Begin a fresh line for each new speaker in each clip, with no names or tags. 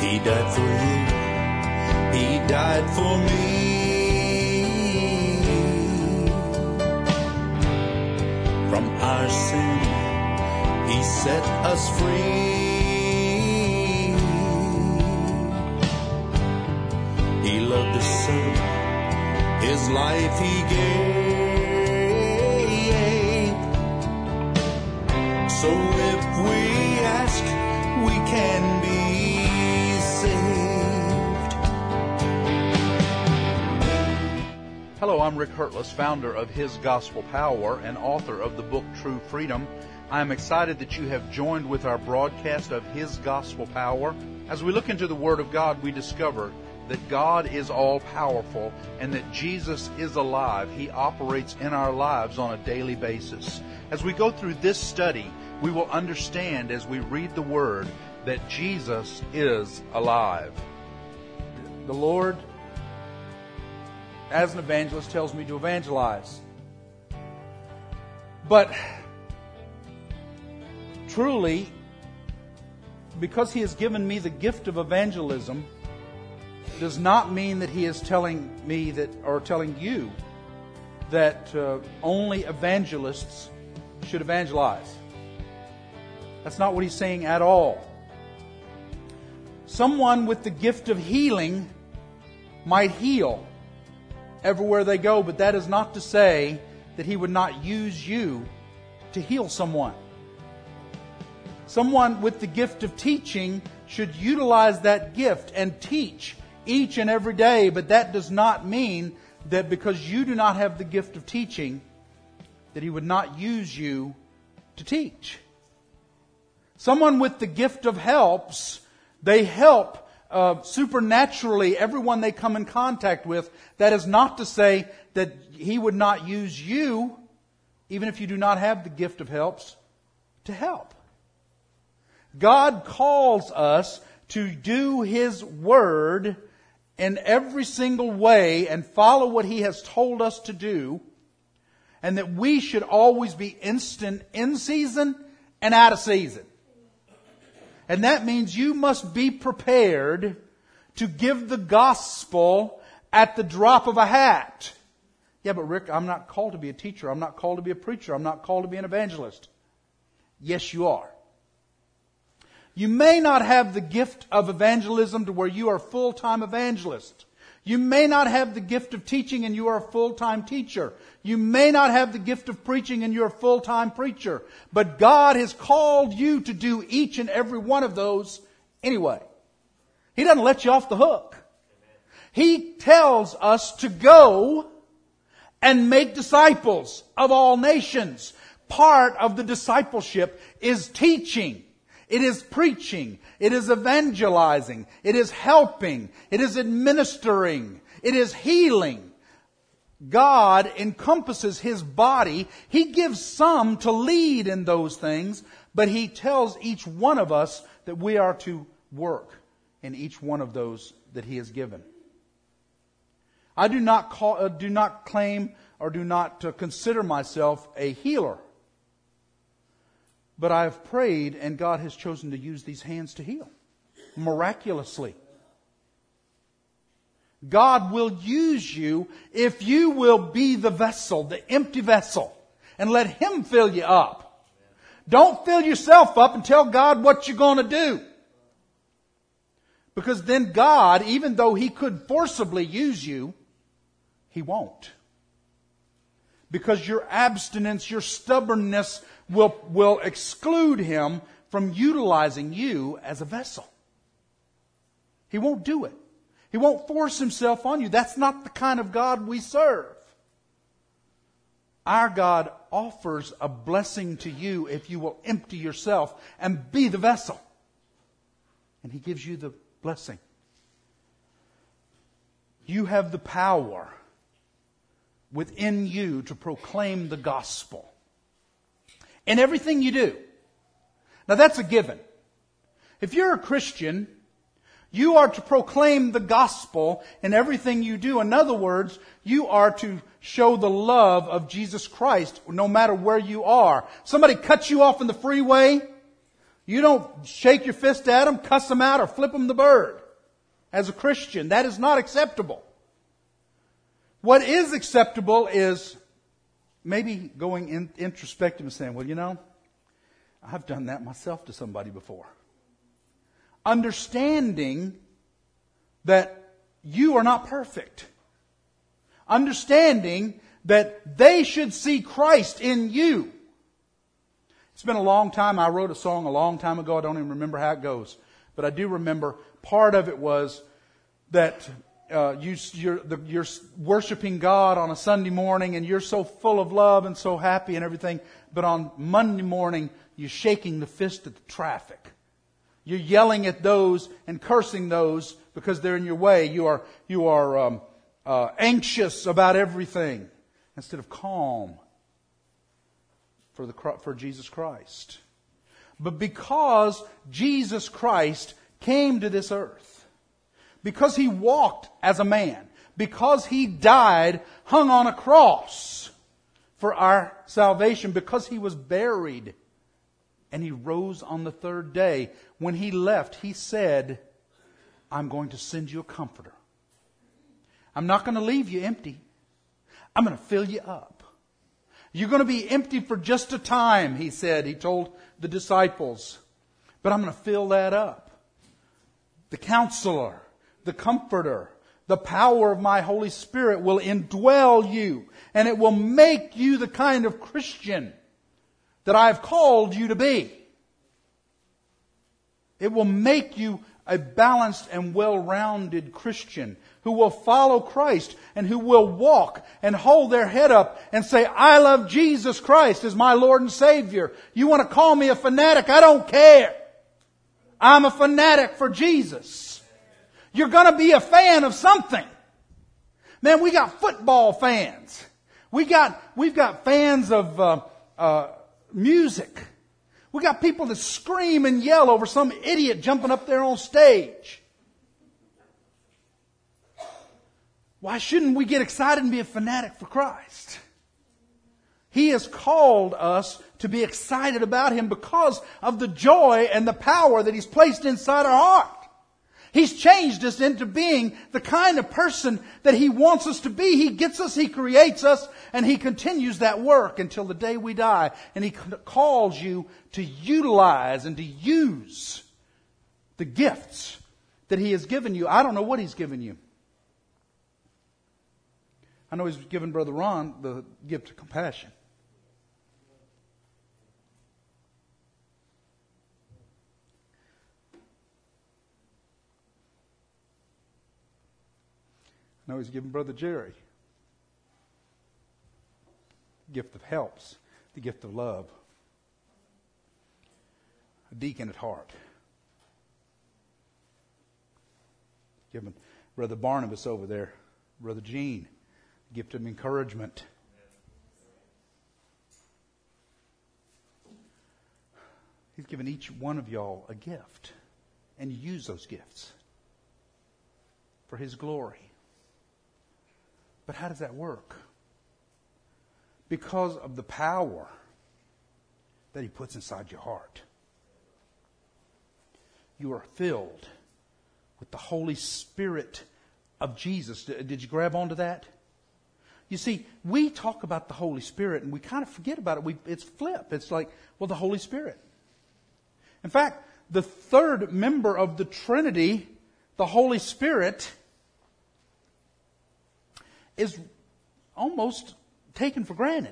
He died for you. He died for me. From our sin, He set us free. He loved us so, His life He gave. So if we ask, we can be saved.
Hello, I'm Rick Hurtless, founder of His Gospel Power and author of the book True Freedom. I am excited that you have joined with our broadcast of His Gospel Power. As we look into the Word of God, we discover that God is all-powerful and that Jesus is alive. He operates in our lives on a daily basis. As we go through this study, we will understand as we read the Word that Jesus is alive.
The Lord, as an evangelist, tells me to evangelize. But truly, because He has given me the gift of evangelism, does not mean that He is telling me that, or telling you, that only evangelists should evangelize. That's not what He's saying at all. Someone with the gift of healing might heal everywhere they go, but that is not to say that He would not use you to heal someone. Someone with the gift of teaching should utilize that gift and teach each and every day, but that does not mean that because you do not have the gift of teaching, that He would not use you to teach. Someone with the gift of helps, they help supernaturally everyone they come in contact with. That is not to say that He would not use you, even if you do not have the gift of helps, to help. God calls us to do His Word in every single way and follow what He has told us to do, and that we should always be instant in season and out of season. And that means you must be prepared to give the gospel at the drop of a hat. Yeah, but Rick, I'm not called to be a teacher. I'm not called to be a preacher. I'm not called to be an evangelist. Yes, you are. You may not have the gift of evangelism to where you are a full-time evangelist. You may not have the gift of teaching and you are a full-time teacher. You may not have the gift of preaching and you're a full-time preacher. But God has called you to do each and every one of those anyway. He doesn't let you off the hook. He tells us to go and make disciples of all nations. Part of the discipleship is teaching. It is preaching. It is evangelizing. It is helping. It is administering. It is healing. God encompasses His body. He gives some to lead in those things, but He tells each one of us that we are to work in each one of those that He has given. I do not claim or do not consider myself a healer. But I have prayed and God has chosen to use these hands to heal. Miraculously. God will use you if you will be the vessel, the empty vessel, and let Him fill you up. Don't fill yourself up and tell God what you're going to do. Because then God, even though He could forcibly use you, He won't. Because your abstinence, your stubbornness will exclude Him from utilizing you as a vessel. He won't do it. He won't force Himself on you. That's not the kind of God we serve. Our God offers a blessing to you if you will empty yourself and be the vessel. And He gives you the blessing. You have the power within you to proclaim the gospel. In everything you do. Now that's a given. If you're a Christian, you are to proclaim the gospel in everything you do. In other words, you are to show the love of Jesus Christ no matter where you are. Somebody cuts you off in the freeway, You don't shake your fist at them, cuss them out, or flip them the bird. As a Christian, that is not acceptable. What is acceptable is maybe going introspective and saying, well, I've done that myself to somebody before. Understanding that you are not perfect. Understanding that they should see Christ in you. It's been a long time. I wrote a song a long time ago. I don't even remember how it goes. But I do remember part of it was that you're worshiping God on a Sunday morning and you're so full of love and so happy and everything. But on Monday morning, you're shaking the fist at the traffic. You're yelling at those and cursing those because they're in your way. You are anxious about everything instead of calm for Jesus Christ. But because Jesus Christ came to this earth, because He walked as a man, because He died, hung on a cross for our salvation, because He was buried, and He rose on the third day. When He left, He said, I'm going to send you a comforter. I'm not going to leave you empty. I'm going to fill you up. You're going to be empty for just a time, He said. He told the disciples. But I'm going to fill that up. The Counselor, the Comforter, the power of my Holy Spirit will indwell you. And it will make you the kind of Christian that I've called you to be. It will make you a balanced and well-rounded Christian who will follow Christ and who will walk and hold their head up and say, I love Jesus Christ as my Lord and Savior. You want to call me a fanatic? I don't care. I'm a fanatic for Jesus. You're going to be a fan of something. Man, we got football fans. We've got fans of music. We got people that scream and yell over some idiot jumping up there on stage. Why shouldn't we get excited and be a fanatic for Christ? He has called us to be excited about Him because of the joy and the power that He's placed inside our heart. He's changed us into being the kind of person that He wants us to be. He gets us, He creates us, and He continues that work until the day we die. And He calls you to utilize and to use the gifts that He has given you. I don't know what He's given you. I know He's given Brother Ron the gift of compassion. I know He's given Brother Jerry the gift of helps, the gift of love. A deacon at heart. Given Brother Barnabas over there, Brother Gene, the gift of encouragement. He's given each one of y'all a gift. And you use those gifts for His glory. But how does that work? Because of the power that He puts inside your heart. You are filled with the Holy Spirit of Jesus. Did you grab onto that? You see, we talk about the Holy Spirit and we kind of forget about it. It's flip. It's like, well, the Holy Spirit. In fact, the third member of the Trinity, the Holy Spirit, is almost taken for granted.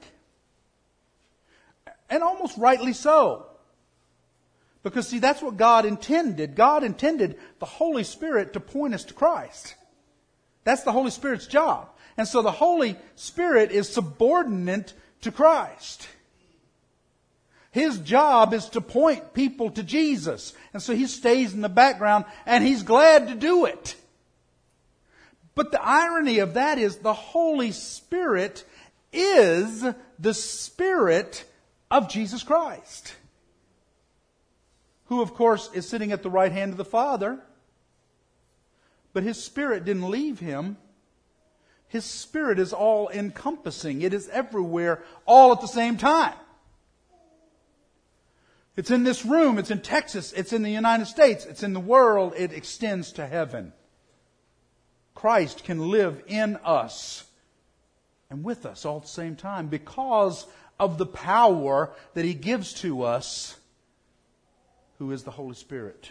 And almost rightly so. Because see, that's what God intended. God intended the Holy Spirit to point us to Christ. That's the Holy Spirit's job. And so the Holy Spirit is subordinate to Christ. His job is to point people to Jesus. And so He stays in the background and He's glad to do it. But the irony of that is the Holy Spirit is the Spirit of Jesus Christ. Who, of course, is sitting at the right hand of the Father. But His Spirit didn't leave Him. His Spirit is all encompassing. It is everywhere, all at the same time. It's in this room. It's in Texas. It's in the United States. It's in the world. It extends to heaven. Christ can live in us and with us all at the same time because of the power that He gives to us, who is the Holy Spirit.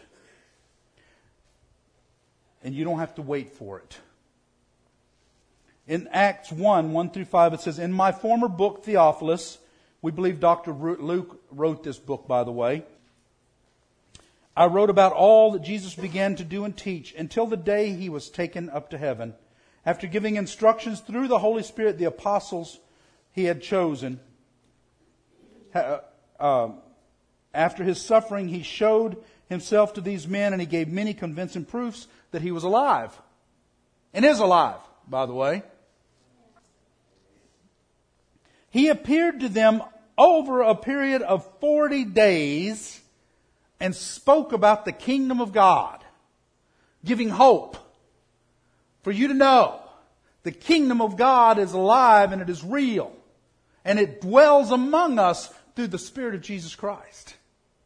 And you don't have to wait for it. In Acts 1:1-5, it says, "In my former book, Theophilus," we believe Dr. Luke wrote this book, by the way, "I wrote about all that Jesus began to do and teach until the day He was taken up to heaven, after giving instructions through the Holy Spirit the apostles He had chosen. After His suffering, He showed Himself to these men, and He gave many convincing proofs that He was alive." And is alive, by the way. "He appeared to them over a period of 40 days and spoke about the kingdom of God, giving hope for you to know the kingdom of God is alive and it is real, and it dwells among us through the Spirit of Jesus Christ."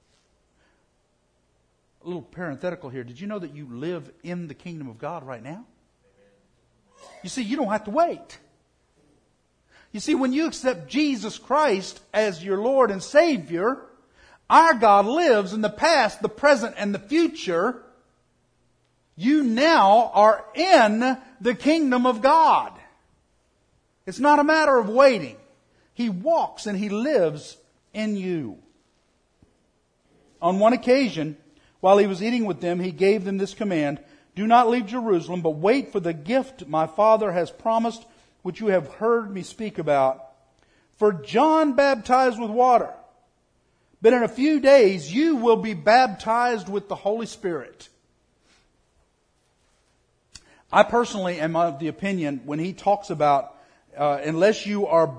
A little parenthetical here. Did you know that you live in the kingdom of God right now? You see, you don't have to wait. You see, when you accept Jesus Christ as your Lord and Savior, our God lives in the past, the present, and the future. You now are in the kingdom of God. It's not a matter of waiting. He walks and He lives in you. On one occasion, while He was eating with them, He gave them this command: "Do not leave Jerusalem, but wait for the gift my Father has promised, which you have heard me speak about. For John baptized with water, but in a few days you will be baptized with the Holy Spirit." I personally am of the opinion when he talks about unless you are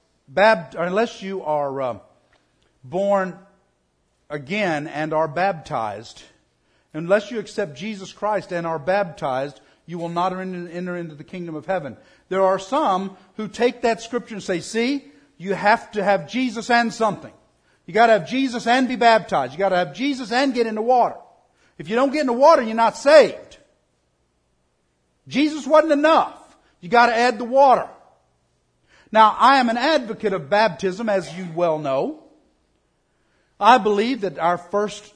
born again and are baptized, unless you accept Jesus Christ and are baptized, you will not enter into the kingdom of heaven. There are some who take that scripture and say, see, you have to have Jesus and something. You got to have Jesus and be baptized. You got to have Jesus and get into water. If you don't get into water, you're not saved. Jesus wasn't enough. You got to add the water. Now, I am an advocate of baptism, as you well know. I believe that our first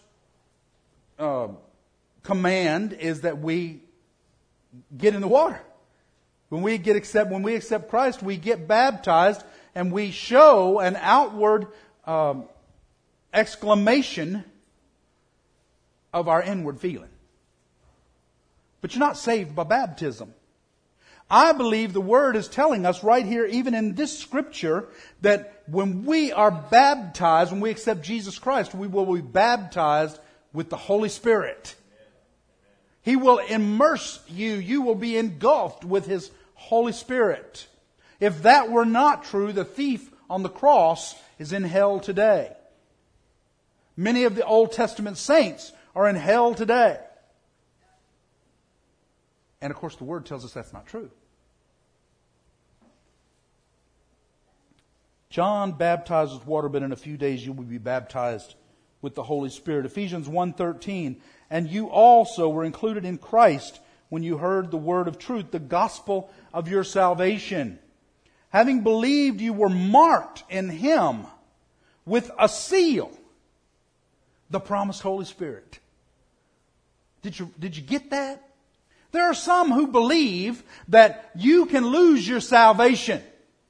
command is that we get in the water. When we accept Christ, we get baptized and we show an outward exclamation of our inward feeling. But you're not saved by baptism. I believe the Word is telling us right here, even in this Scripture, that when we are baptized, when we accept Jesus Christ, we will be baptized with the Holy Spirit. He will immerse you. You will be engulfed with His Holy Spirit. If that were not true, the thief on the cross is in hell today. Many of the Old Testament saints are in hell today. And of course the Word tells us that's not true. John baptized with water, but in a few days you will be baptized with the Holy Spirit. Ephesians 1:13, and you also were included in Christ when you heard the word of truth, the gospel of your salvation. Having believed, you were marked in Him with a seal, the promised Holy Spirit. Did you get that? There are some who believe that you can lose your salvation.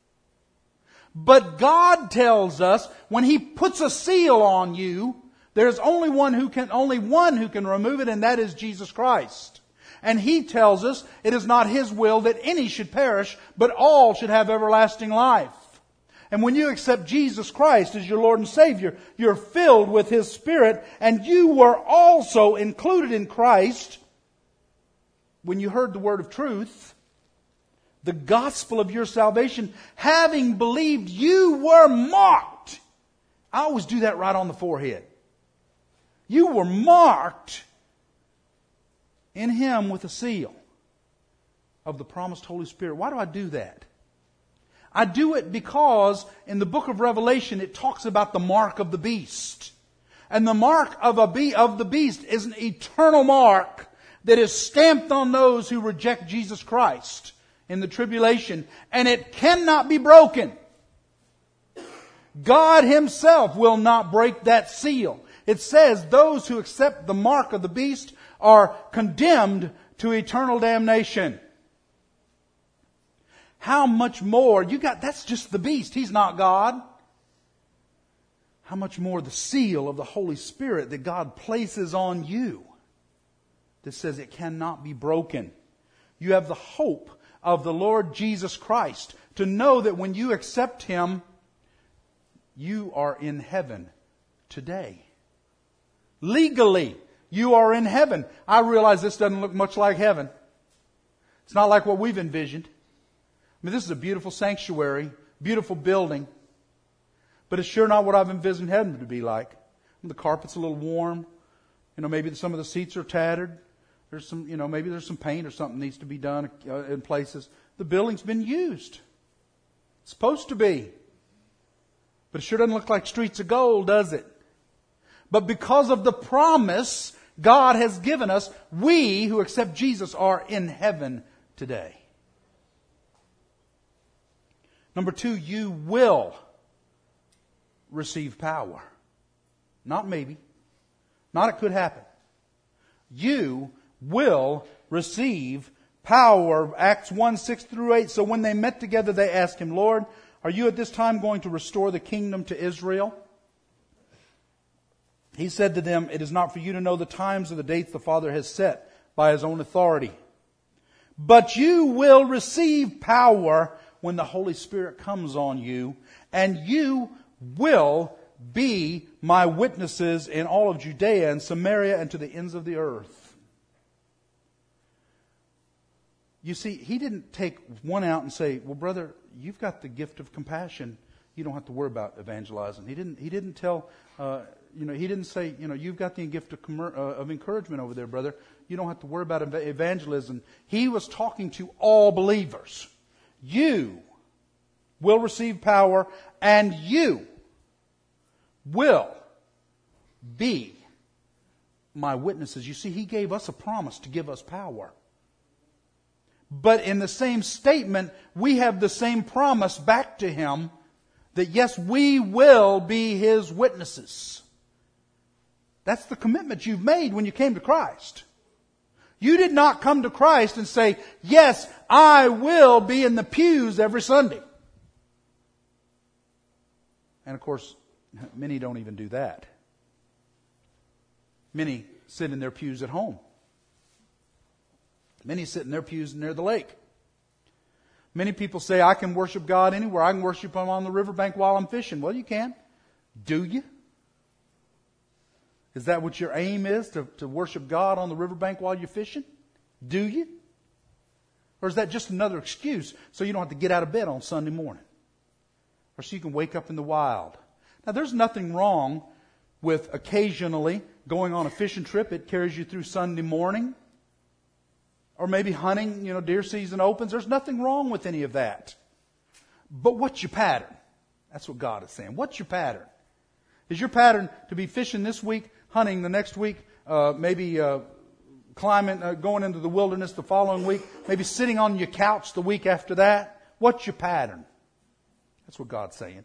But God tells us when He puts a seal on you, there's only one who can remove it, and that is Jesus Christ. And He tells us it is not His will that any should perish, but all should have everlasting life. And when you accept Jesus Christ as your Lord and Savior, you're filled with His Spirit, and you were also included in Christ when you heard the word of truth, the gospel of your salvation. Having believed, you were marked. I always do that right on the forehead. You were marked in Him with a seal of the promised Holy Spirit. Why do I do that? I do it because in the book of Revelation it talks about the mark of the beast. And the mark of the beast is an eternal mark that is stamped on those who reject Jesus Christ in the tribulation. And it cannot be broken. God Himself will not break that seal. It says those who accept the mark of the beast are condemned to eternal damnation. How much more? That's just the beast. He's not God. How much more the seal of the Holy Spirit that God places on you that says it cannot be broken. You have the hope of the Lord Jesus Christ to know that when you accept Him, you are in heaven today. Legally, you are in heaven. I realize this doesn't look much like heaven. It's not like what we've envisioned. I mean, this is a beautiful sanctuary, beautiful building. But it's sure not what I've envisioned heaven to be like. The carpet's a little warm. Maybe some of the seats are tattered. There's some, maybe there's some paint or something needs to be done in places. The building's been used. It's supposed to be. But it sure doesn't look like streets of gold, does it? But because of the promise God has given us, we who accept Jesus are in heaven today. Number 2, you will receive power. Not maybe. Not it could happen. You will receive power. Acts 1:6-8. So when they met together, they asked Him, Lord, are you at this time going to restore the kingdom to Israel? He said to them, it is not for you to know the times or the dates the Father has set by His own authority. But you will receive power when the Holy Spirit comes on you, and you will be my witnesses in all of Judea and Samaria and to the ends of the earth. You see, He didn't take one out and say, well, brother, you've got the gift of compassion. You don't have to worry about evangelizing. He didn't tell, he didn't say, you've got the gift of encouragement over there, brother. You don't have to worry about evangelism. He was talking to all believers. You will receive power, and you will be my witnesses. You see, He gave us a promise to give us power. But in the same statement, we have the same promise back to Him that yes, we will be His witnesses. That's the commitment you've made when you came to Christ. You did not come to Christ and say, yes, I will be in the pews every Sunday. And of course, many don't even do that. Many sit in their pews at home. Many sit in their pews near the lake. Many people say, I can worship God anywhere. I can worship Him on the riverbank while I'm fishing. Well, you can. Do you? Is that what your aim is, to worship God on the riverbank while you're fishing? Do you? Or is that just another excuse so you don't have to get out of bed on Sunday morning? Or so you can wake up in the wild? Now, there's nothing wrong with occasionally going on a fishing trip. It carries you through Sunday morning. Or maybe hunting, deer season opens. There's nothing wrong with any of that. But what's your pattern? That's what God is saying. What's your pattern? Is your pattern to be fishing this week, hunting the next week, maybe climbing, going into the wilderness the following week, maybe sitting on your couch the week after that? What's your pattern? That's what God's saying.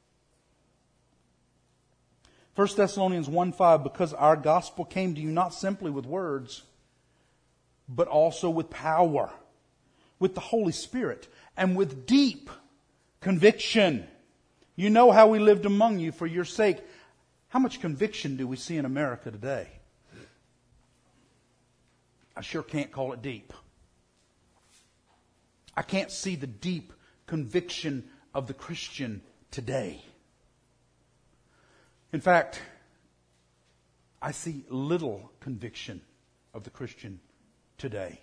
1 Thessalonians 1:5, because our gospel came to you not simply with words, but also with power, with the Holy Spirit, and with deep conviction. You know how we lived among you for your sake. How much conviction do we see in America today? I sure can't call it deep. I can't see the deep conviction of the Christian today. In fact, I see little conviction of the Christian today.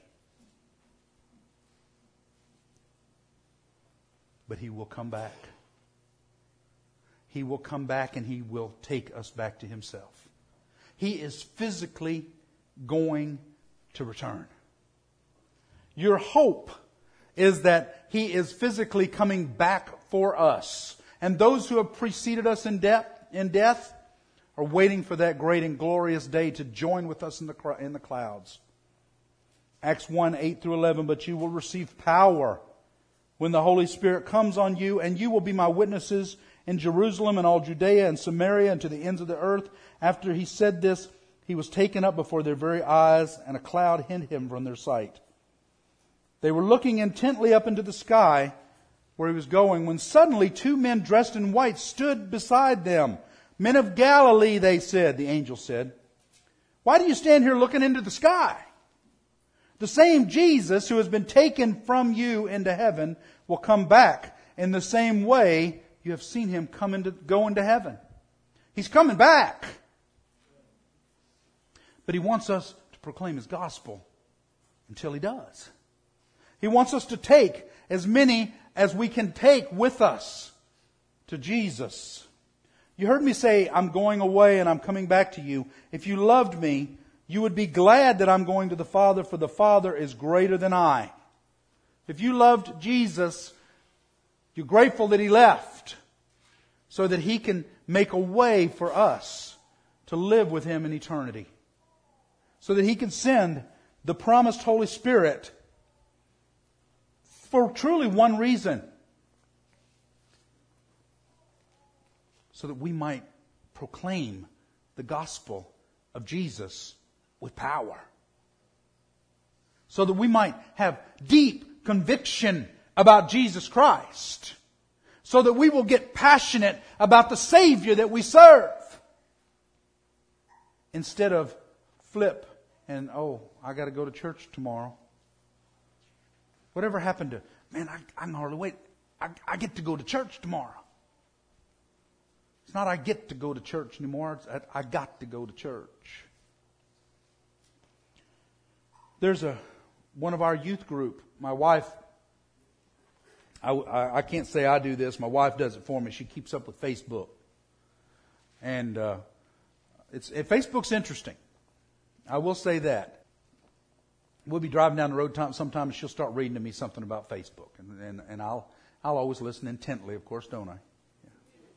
But He will come back. He will come back and He will take us back to Himself. He is physically going to return. Your hope is that He is physically coming back for us. And those who have preceded us in death, are waiting for that great and glorious day to join with us in the clouds. Acts 1, 8 through 11, but you will receive power when the Holy Spirit comes on you, and you will be my witnesses in Jerusalem and all Judea and Samaria and to the ends of the earth. After he said this, he was taken up before their very eyes, and a cloud hid him from their sight. They were looking intently up into the sky where he was going, when suddenly 2 men dressed in white stood beside them. Men of Galilee, they said, the angel said, why do you stand here looking into the sky? The same Jesus who has been taken from you into heaven will come back in the same way you have seen him go into heaven. He's coming back. But he wants us to proclaim his gospel until he does. He wants us to take as many as we can take with us to Jesus. You heard me say, I'm going away and I'm coming back to you. If you loved me, you would be glad that I'm going to the Father, for the Father is greater than I. If you loved Jesus, you're grateful that he left so that he can make a way for us to live with him in eternity. So that he can send the promised Holy Spirit for truly one reason. So that we might proclaim the gospel of Jesus with power. So that we might have deep conviction about Jesus Christ. So that we will get passionate about the Savior that we serve. Instead of flip and, I got to go to church tomorrow. Whatever happened to, man, I can hardly wait. I get to go to church tomorrow. It's not I get to go to church anymore. It's I got to go to church. There's one of our youth group. My wife, I can't say I do this. My wife does it for me. She keeps up with Facebook. And Facebook's interesting. I will say that. We'll be driving down the road sometimes. She'll start reading to me something about Facebook. And I'll always listen intently, of course, don't I? Yeah.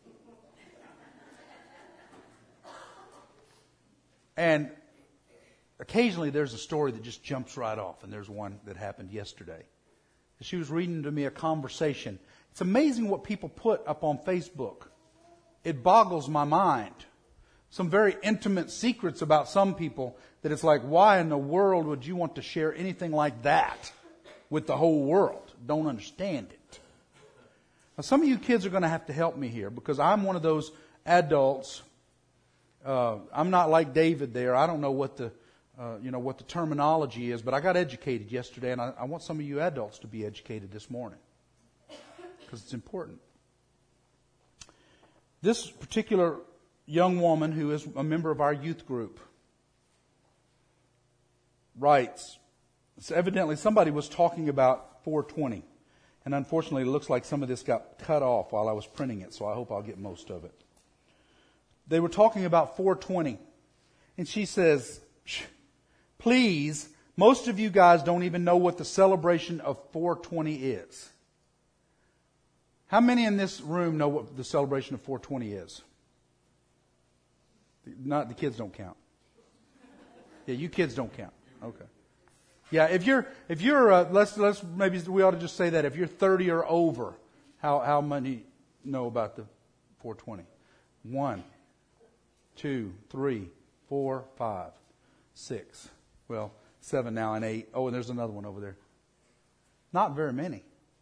And occasionally there's a story that just jumps right off. And there's one that happened yesterday. She was reading to me a conversation. It's amazing what people put up on Facebook. It boggles my mind. Some very intimate secrets about some people that it's like, why in the world would you want to share anything like that with the whole world? Don't understand it. Now, some of you kids are going to have to help me here because I'm one of those adults. I'm not like David there. I don't know what the terminology is, but I got educated yesterday, and I want some of you adults to be educated this morning because it's important. This particular young woman who is a member of our youth group writes, so evidently somebody was talking about 420. And unfortunately, it looks like some of this got cut off while I was printing it, so I hope I'll get most of it. They were talking about 420. And she says, please, most of you guys don't even know what the celebration of 420 is. How many in this room know what the celebration of 420 is? Not the kids don't count. Yeah, you kids don't count. Okay. Yeah, if you're let's maybe we ought to just say that if you're 30 or over, how many know about the 420? 1, 2, 3, 4, 5, 6. Well, 7 now and 8. Oh, and there's another one over there. Not very many.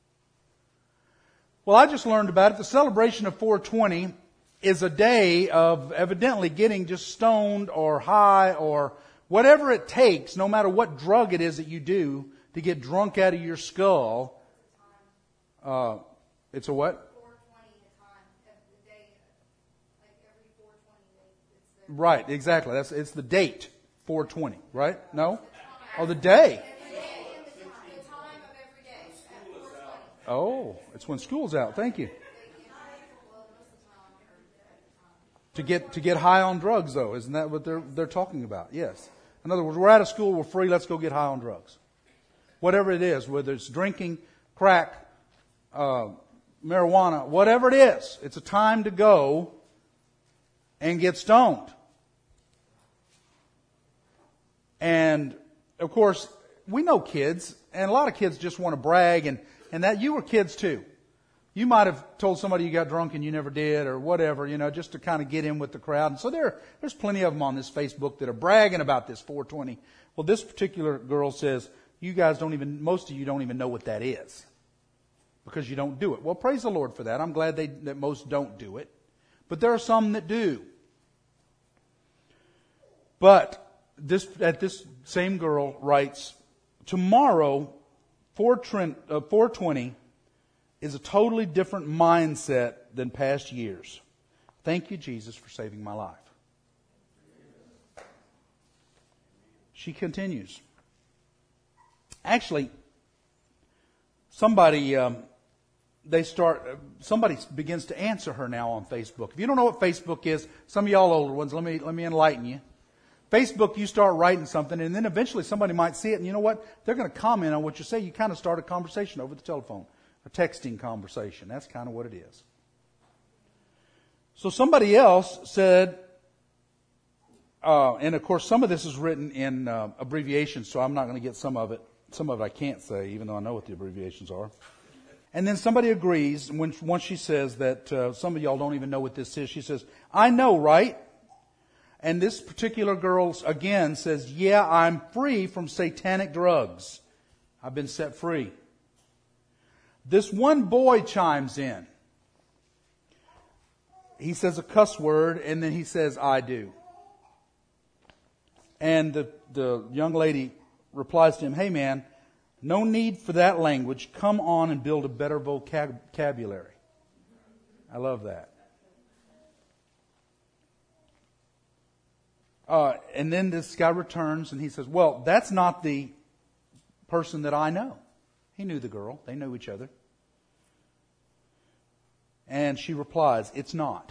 Well, I just learned about it. The celebration of 420 is a day of evidently getting just stoned or high or whatever it takes, no matter what drug it is that you do to get drunk out of your skull. It's a what?
420 time of the day, like every 420 days.
Right, exactly. It's the date, 420, right? No? Oh, the day.
The time of every day at 420.
Oh, it's when school's out. Thank you. To get high on drugs, though, isn't that what they're talking about? Yes. In other words, we're out of school, we're free, let's go get high on drugs. Whatever it is, whether it's drinking, crack, marijuana, whatever it is, it's a time to go and get stoned. And, of course, we know kids, and a lot of kids just want to brag, and that you were kids too. You might have told somebody you got drunk and you never did, or whatever, just to kind of get in with the crowd. And so there's plenty of them on this Facebook that are bragging about this 420. Well, this particular girl says, most of you don't even know what that is, because you don't do it. Well, praise the Lord for that. I'm glad that most don't do it. But there are some that do. But this same girl writes, tomorrow, 420 is a totally different mindset than past years. Thank you, Jesus, for saving my life. She continues. Actually, somebody begins to answer her now on Facebook. If you don't know what Facebook is, some of y'all older ones, let me enlighten you. Facebook, you start writing something, and then eventually somebody might see it, and you know what? They're going to comment on what you say. You kind of start a conversation over the telephone, a texting conversation. That's kind of what it is. So somebody else said, and of course some of this is written in abbreviations, so I'm not going to get some of it. Some of it I can't say, even though I know what the abbreviations are. And then somebody agrees, once she says that some of y'all don't even know what this is, she says, I know, right? And this particular girl, again, says, yeah, I'm free from satanic drugs. I've been set free. This one boy chimes in. He says a cuss word, and then he says, I do. And the young lady replies to him, hey man, no need for that language. Come on and build a better vocabulary. I love that. And then this guy returns and he says, well, that's not the person that I know. He knew the girl. They knew each other. And she replies, it's not.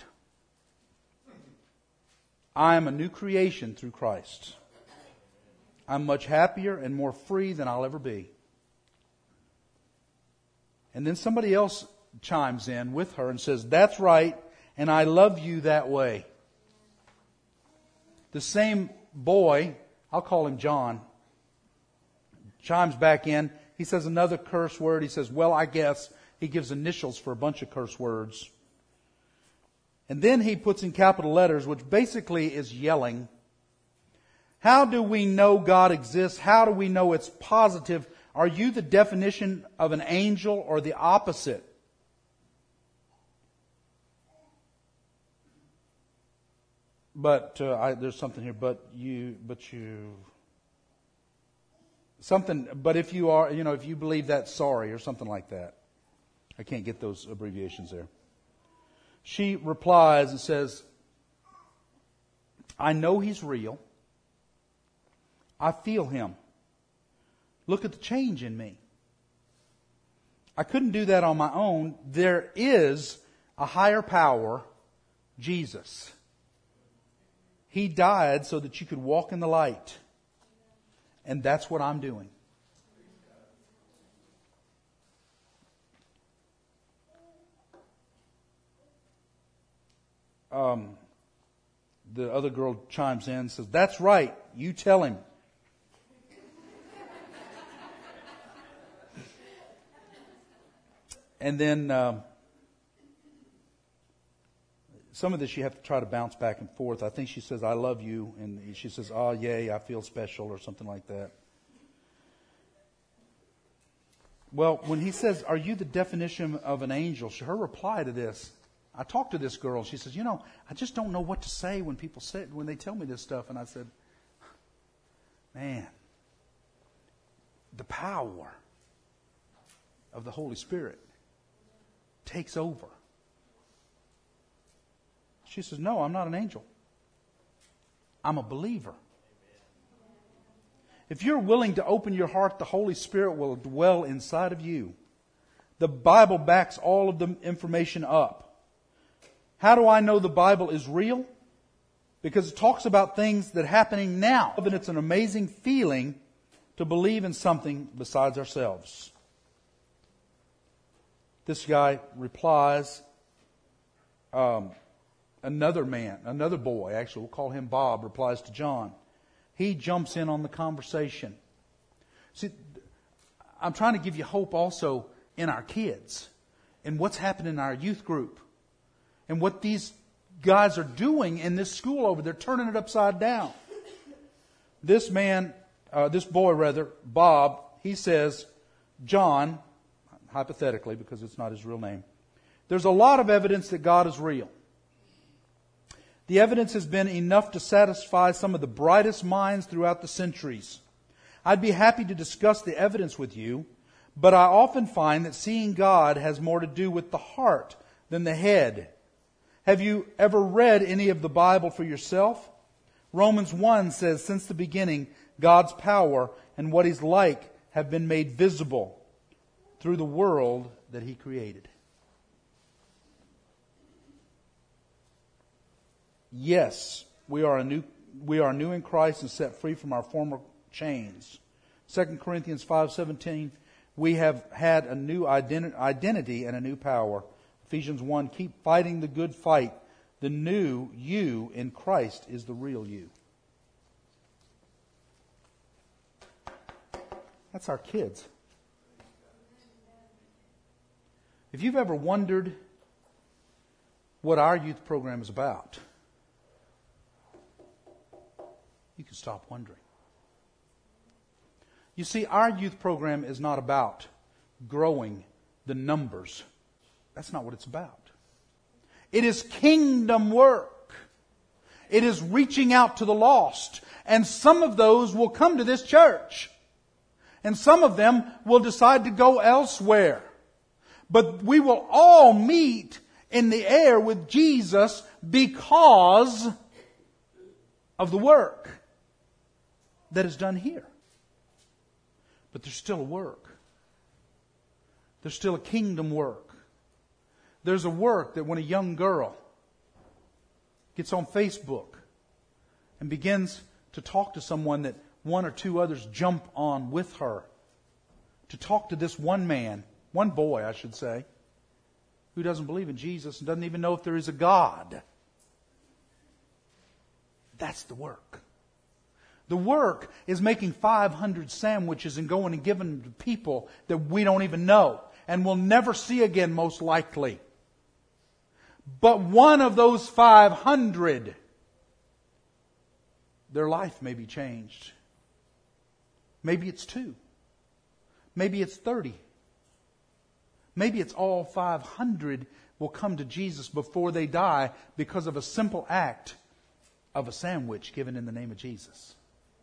I am a new creation through Christ. I'm much happier and more free than I'll ever be. And then somebody else chimes in with her and says, that's right, and I love you that way. The same boy, I'll call him John, chimes back in. He says another curse word. He says, well, I guess. He gives initials for a bunch of curse words. And then he puts in capital letters, which basically is yelling. How do we know God exists? How do we know it's positive? Are you the definition of an angel or the opposite? But there's something here. But if you are, if you believe that, sorry, or something like that. I can't get those abbreviations there. She replies and says, I know He's real. I feel Him. Look at the change in me. I couldn't do that on my own. There is a higher power, Jesus. He died so that you could walk in the light. And that's what I'm doing. The other girl chimes in and says, that's right, you tell him. And then some of this you have to try to bounce back and forth. I think she says, I love you. And she says, oh, yay, I feel special, or something like that. Well, when he says, are you the definition of an angel? Her reply to this, I talked to this girl. She says, I just don't know what to say when they tell me this stuff. And I said, man, the power of the Holy Spirit takes over. She says, no, I'm not an angel. I'm a believer. If you're willing to open your heart, the Holy Spirit will dwell inside of you. The Bible backs all of the information up. How do I know the Bible is real? Because it talks about things that are happening now. And it's an amazing feeling to believe in something besides ourselves. This guy replies, another man, another boy, actually, we'll call him Bob, replies to John. He jumps in on the conversation. See, I'm trying to give you hope also in our kids and what's happening in our youth group and what these guys are doing in this school over there, turning it upside down. This boy, Bob, he says, John, hypothetically because it's not his real name, there's a lot of evidence that God is real. The evidence has been enough to satisfy some of the brightest minds throughout the centuries. I'd be happy to discuss the evidence with you, but I often find that seeing God has more to do with the heart than the head. Have you ever read any of the Bible for yourself? Romans 1 says, since the beginning, God's power and what He's like have been made visible through the world that He created. Yes, we are new in Christ and set free from our former chains. 2 Corinthians 5:17, we have had a new identity and a new power. Ephesians 1, keep fighting the good fight. The new you in Christ is the real you. That's our kids. If you've ever wondered what our youth program is about, you can stop wondering. You see, our youth program is not about growing the numbers. That's not what it's about. It is kingdom work. It is reaching out to the lost. And some of those will come to this church. And some of them will decide to go elsewhere. But we will all meet in the air with Jesus because of the work that is done here. But there's still a work. There's still a kingdom work. There's a work that when a young girl gets on Facebook and begins to talk to someone that one or two others jump on with her, to talk to this one boy, I should say, who doesn't believe in Jesus and doesn't even know if there is a God. That's the work. The work is making 500 sandwiches and going and giving them to people that we don't even know and will never see again, most likely. But one of those 500, their life may be changed. Maybe it's 2. Maybe it's 30. Maybe it's all 500 will come to Jesus before they die because of a simple act of a sandwich given in the name of Jesus.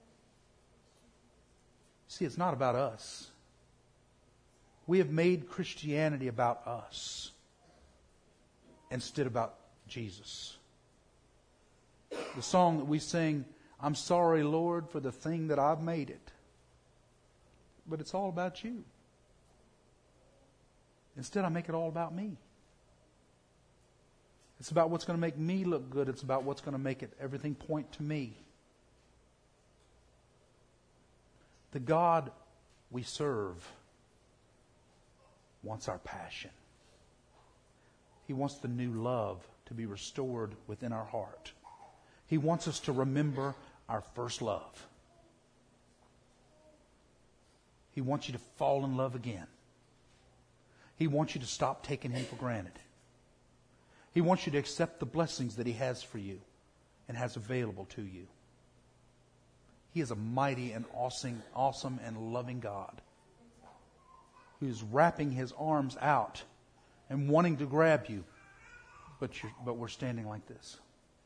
See, it's not about us. We have made Christianity about us instead about Jesus. The song that we sing, I'm sorry, Lord, for the thing that I've made it. But it's all about you. Instead, I make it all about me. It's about what's going to make me look good. It's about what's going to make everything point to me. The God we serve wants our passion. He wants the new love to be restored within our heart. He wants us to remember our first love. He wants you to fall in love again. He wants you to stop taking Him for granted. He wants you to accept the blessings that He has for you and has available to you. He is a mighty and awesome and loving God who's wrapping His arms out and wanting to grab you, but we're standing like this.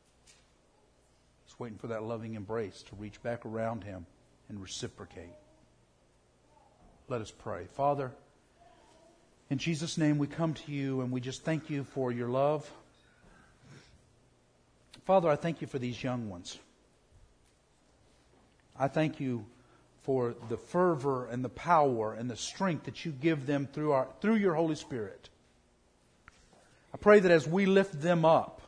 He's waiting for that loving embrace to reach back around Him and reciprocate. Let us pray. Father, in Jesus' name we come to You and we just thank You for Your love. Father, I thank You for these young ones. I thank You for the fervor and the power and the strength that You give them through Your Holy Spirit. I pray that as we lift them up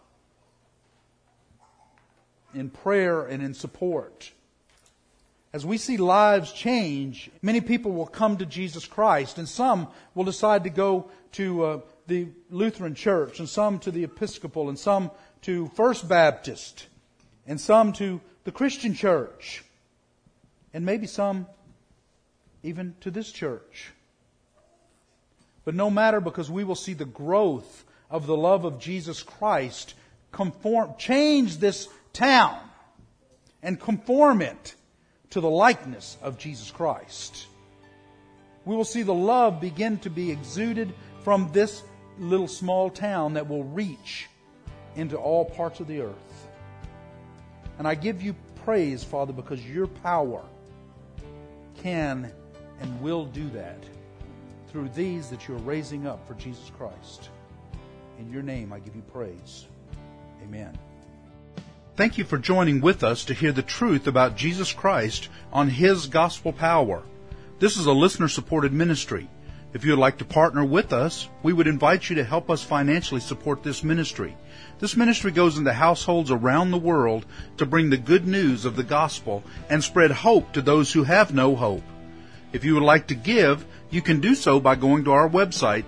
in prayer and in support, as we see lives change, many people will come to Jesus Christ, and some will decide to go to the Lutheran Church, and some to the Episcopal, and some to First Baptist, and some to the Christian church, and maybe some even to this church. But no matter, because we will see the growth of the love of Jesus Christ change this town and conform it to the likeness of Jesus Christ. We will see the love begin to be exuded from this little small town that will reach into all parts of the earth. And I give you praise, Father, because your power can and will do that through these that you're raising up for Jesus Christ. In your name I give you praise. Amen.
Thank you for joining with us to hear the truth about Jesus Christ on His Gospel Power. This is a listener-supported ministry. If you would like to partner with us, we would invite you to help us financially support this ministry. This ministry goes into households around the world to bring the good news of the gospel and spread hope to those who have no hope. If you would like to give, you can do so by going to our website,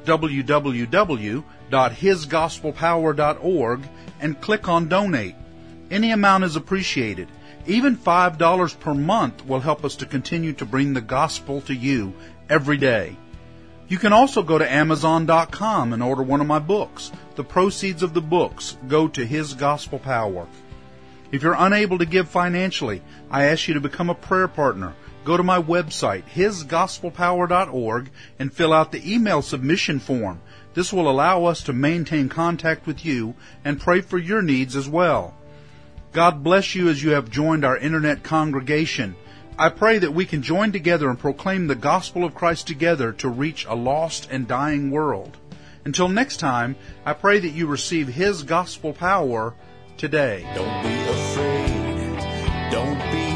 www.hisgospelpower.org, and click on Donate. Any amount is appreciated. Even $5 per month will help us to continue to bring the gospel to you every day. You can also go to Amazon.com and order one of my books. The proceeds of the books go to His Gospel Power. If you're unable to give financially, I ask you to become a prayer partner. Go to my website, hisgospelpower.org, and fill out the email submission form. This will allow us to maintain contact with you and pray for your needs as well. God bless you as you have joined our internet congregation. I pray that we can join together and proclaim the gospel of Christ together to reach a lost and dying world. Until next time, I pray that you receive His gospel power today.
Don't be afraid. Don't be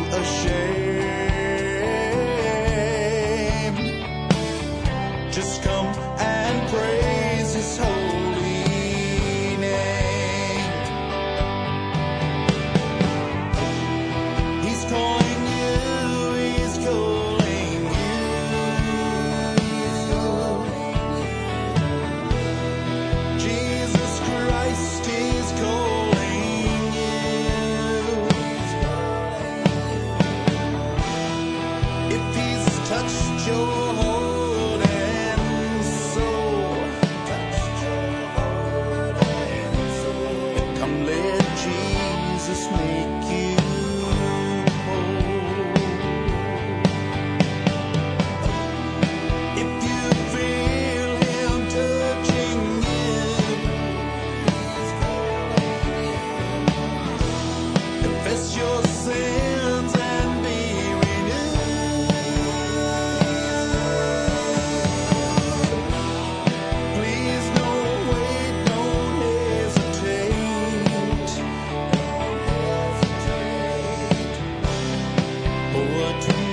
ashamed. Just come and praise His holy name. He's calling you. He's calling you. Jesus Christ is calling you. If He's touched your heart and soul, come let Jesus make you whole. If you feel Him touching you, confess your sins and be renewed. Please don't wait, don't hesitate. For tomorrow